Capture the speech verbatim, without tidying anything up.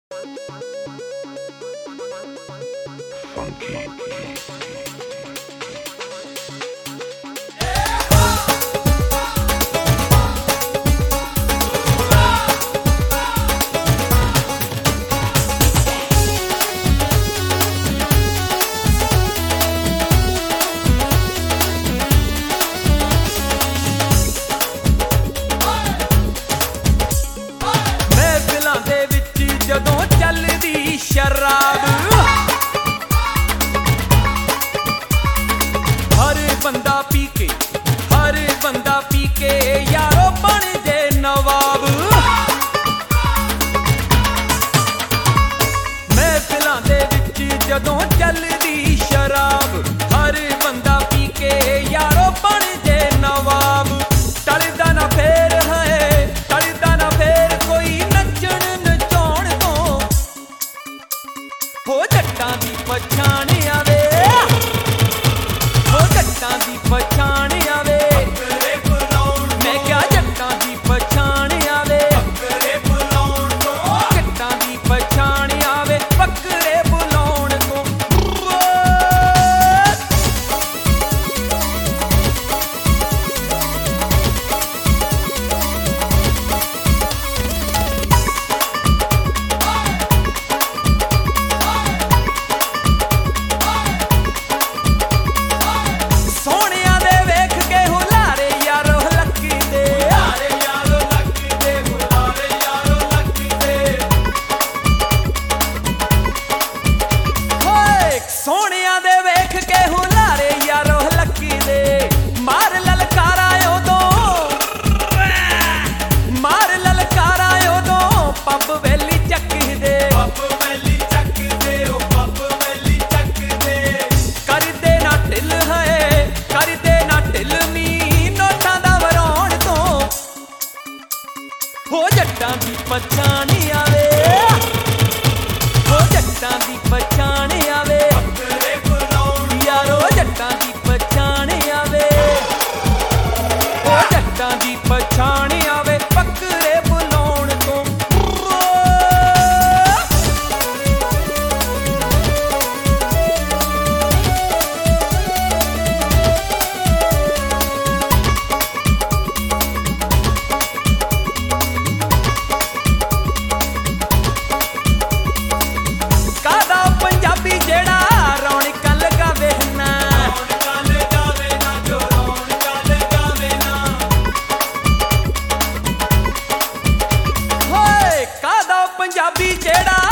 Funky. ਜਦੋਂ ਚੱਲਦੀ ਸ਼ਰਾਬ ਹਰ ਬੰਦਾ ਪੀ ਕੇ ਹਰ ਬੰਦਾ ਪੀ ਕੇ ਯਾਰੋ ਬਣ ਜੇ ਨਵਾਬ। ਮਹਿਫਿਲਾਂ ਦੇ ਵਿੱਚ ਜਦੋਂ ਚੱਲਦੀ ਸ਼ਰਾਬ ਹਰ ਬੰਦਾ ਪੀ ਕੇ ਯਾਰੋ ਬਣ ਜੇ ਨਵਾਬ। ਟਲਦਾ ਨਾ ਫੇਰ ਹੈ ਟਲਦਾ ਨਾ ਫੇਰ ਕੋਈ ਨੱਚਣ ਹੋ ਜੱਟਾਂ ਦੀ ਪਛਾਣ ਆਵੇ ਹੋ ਜੱਟਾਂ ਦੀ ਪਛਾਣ ਆਵੇ ਮੈਂ ਕਿਹਾ ਜੱਟਾਂ ਦੀ ਪਛਾਣ ਆਵੇ ਜੱਟਾਂ ਦੀ ਪਛਾਣ ਆਵੇ ਬੱਕਰੇ ਬੁਲਾਉਣ ਤੋਂ। ਸੋਹਣਿਆਂ ਦੇ ਵੇਖ ਕੇ ਹੁਲਾਰੇ ਯਾਰੋ ਲੱਕੀ ਦੇ ਮਾਰ ਲਲਕਾਰਾ ਉਦੋਂ ਮਾਰ ਲਲਕਾਰਾ ਉਦੋਂ ਪੱਬ ਵੇਲੀ ਚੱਕਦੇ ਪੱਬ ਵੇਲੀ ਚੱਕਦੇ ਉਹ ਪੱਬ ਵੇਲੀ ਚੱਕਦੇ ਕਰਦੇ ਨਾ ਢਿੱਲ ਹੈ ਕਰਦੇ ਨਾ ਢਿੱਲ ਨੀ ਨੋਟਾਂ ਦਾ ਵਰਾਉਣ ਤੋਂ। ਹੋ ਜੱਟਾਂ ਦੀ ਪਛਾਣ ਆਵੇ ਹੋ ਜੱਟਾਂ ਦੀ ਪਛਾਣ ਆਵੇ ਜੱਟਾਂ ਦੀ ਪਛਾਣ ਆਵੇ ਉਹ ਜੱਟਾਂ ਦੀ ਪਛਾਣ ਆਵੇ ਬੱਕਰੇ ਬੁਲਾਉਣ ਤੋਂ। ਕਾਦਾ ਪੰਜਾਬੀ ਜਿਹੜਾ ਰੌਣਕਾਂ ਲਗਾਵੇ ਨਾ ਕਾਦਾ ਪੰਜਾਬੀ ਜਿਹੜਾ